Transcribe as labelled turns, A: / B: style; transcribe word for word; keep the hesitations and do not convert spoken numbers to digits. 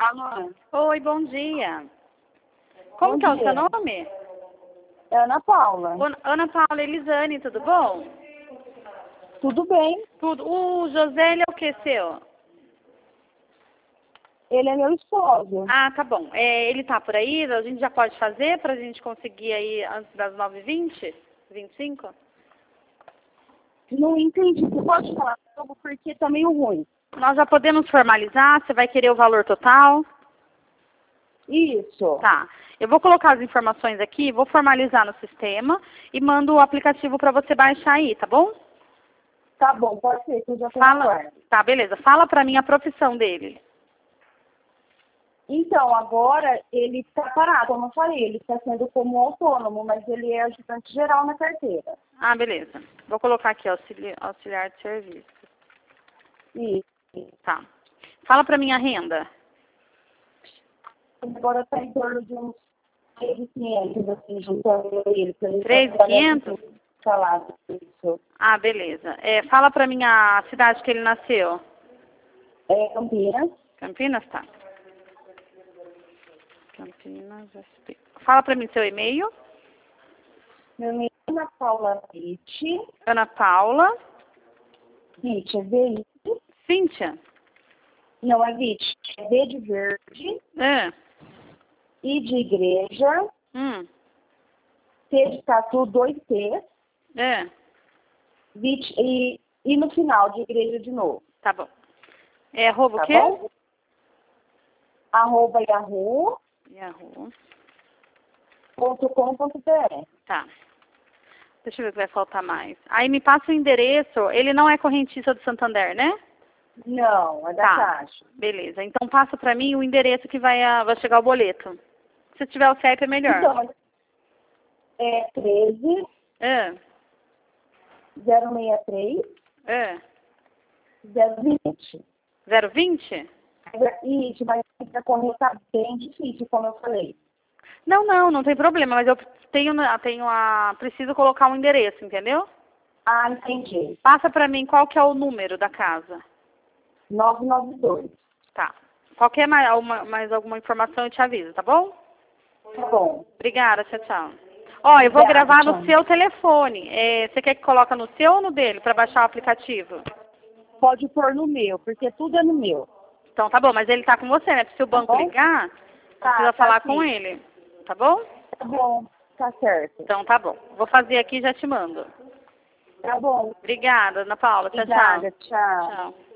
A: Alô?
B: Oi, bom dia. Como
A: Bom
B: que é o
A: dia.
B: seu nome?
A: É Ana Paula.
B: Ô, Ana Paula Elisane, tudo bom?
A: Tudo bem?
B: Tudo. O José, ele é o que seu?
A: Ele é meu esposo.
B: Ah, tá bom. É, ele tá por aí? A gente já pode fazer pra gente conseguir aí antes das nove e vinte? vinte e cinco?
A: Não entendi. Você pode falar sobre porque tá meio ruim.
B: Nós já podemos formalizar? Você vai querer o valor total?
A: Isso.
B: Tá. Eu vou colocar as informações aqui, vou formalizar no sistema e mando o aplicativo para você baixar aí, tá bom?
A: Tá bom, pode ser, que eu já tô
B: Fala.
A: agora.
B: Tá, beleza. Fala pra mim a profissão dele.
A: Então, agora ele está parado, como eu falei, ele está sendo como autônomo, mas ele é ajudante geral na carteira.
B: Ah, beleza. Vou colocar aqui auxili- auxiliar de serviço.
A: Isso.
B: Tá. Fala pra mim a renda.
A: Agora está em torno de uns três mil e quinhentos, assim, juntando ele.
B: três mil e quinhentos?
A: Salário, isso.
B: Ah, beleza. É, fala pra mim a cidade que ele nasceu.
A: É Campinas.
B: Campinas, tá. Campinas, S P. Fala pra mim seu e-mail.
A: Meu nome é Ana Paula Vitti.
B: Ana Paula.
A: Vitti, é V I.
B: Cíntia.
A: Não, é Vitti. É V de verde.
B: É.
A: I de igreja.
B: Hum.
A: T de tatu, dois T.
B: É.
A: Vitti, e, e no final de igreja de novo.
B: Tá bom. É arroba
A: Tá
B: o quê?
A: bom? Arroba yahoo
B: Yahoo.
A: ponto com ponto br.
B: Tá. Deixa eu ver o que vai faltar mais. Aí me passa o endereço. Ele não é correntista do Santander, né?
A: Não, é da
B: Tá.
A: Caixa.
B: Beleza. Então passa pra mim o endereço que vai, a- vai chegar o boleto. Se tiver o C E P é melhor.
A: Então, é treze
B: É.
A: zero seis três
B: É.
A: zero vinte.
B: zero vinte?
A: Isso, mas a correr tá bem difícil, como eu falei.
B: Não, não, não tem problema, mas eu tenho, tenho a. Preciso colocar um endereço, entendeu?
A: Ah, entendi.
B: Passa pra mim qual que é o número da casa.
A: nove nove dois.
B: Tá. Qualquer mais, alguma- mais alguma informação eu te aviso, tá bom?
A: Tá bom.
B: Obrigada, tchau, tchau. Ó, eu vou
A: Obrigada,
B: gravar
A: tchau.
B: no seu telefone. É, você quer que coloque no seu ou no dele para baixar o aplicativo?
A: Pode pôr no meu, porque tudo é no meu.
B: Então tá bom, mas ele tá com você, né? Porque se o banco
A: bom?
B: ligar,
A: Tá,
B: precisa
A: tá
B: falar
A: sim.
B: com ele. Tá bom?
A: Tá bom, tá certo.
B: Então tá bom. Vou fazer aqui e já te mando.
A: Tá bom.
B: Obrigada, Ana Paula. Tchau,
A: Obrigada,
B: tchau.
A: tchau.
B: Tchau.